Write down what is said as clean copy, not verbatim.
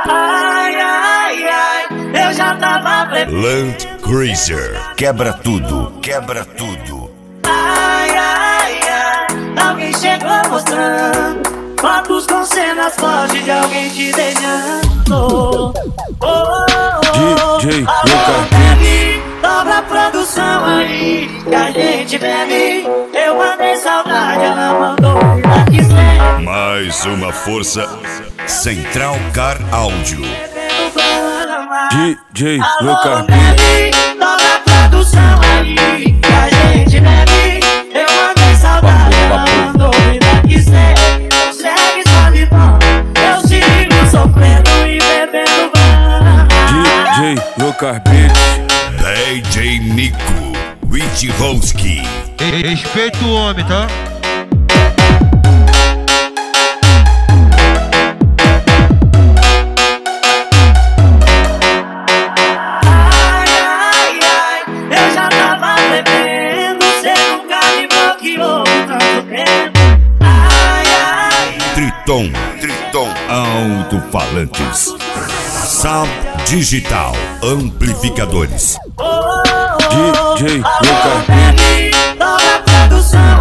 Ai, ai, ai, eu já tava preparado. Land Cruiser, quebra tudo, quebra tudo. Ai, ai, ai, alguém chegou mostrando fotos com cenas fortes de alguém te beijando. DJ Alô, bebe, dobra a produção aí que a gente bebe. Eu mandei saudade, ela mandou vida quiser. Mais uma força. Central Car Áudio. DJ Alô, bebe, dobra a produção aí que a gente bebe. Eu mandei saudade, ela mandou vida quiser. Consegue só de bom, eu sigo sofrendo e bebendo bom. DJ Lucas Beats. DJ Nico Witchowski. Respeita o homem, tá? Ai, ai, ai, eu já tava bebendo, cê nunca me bloqueou por tanto tempo. Ai, ai, Triton Alto-falantes. Sound Digital Amplificadores. DJ alô, Lucas bebe, dobra a produção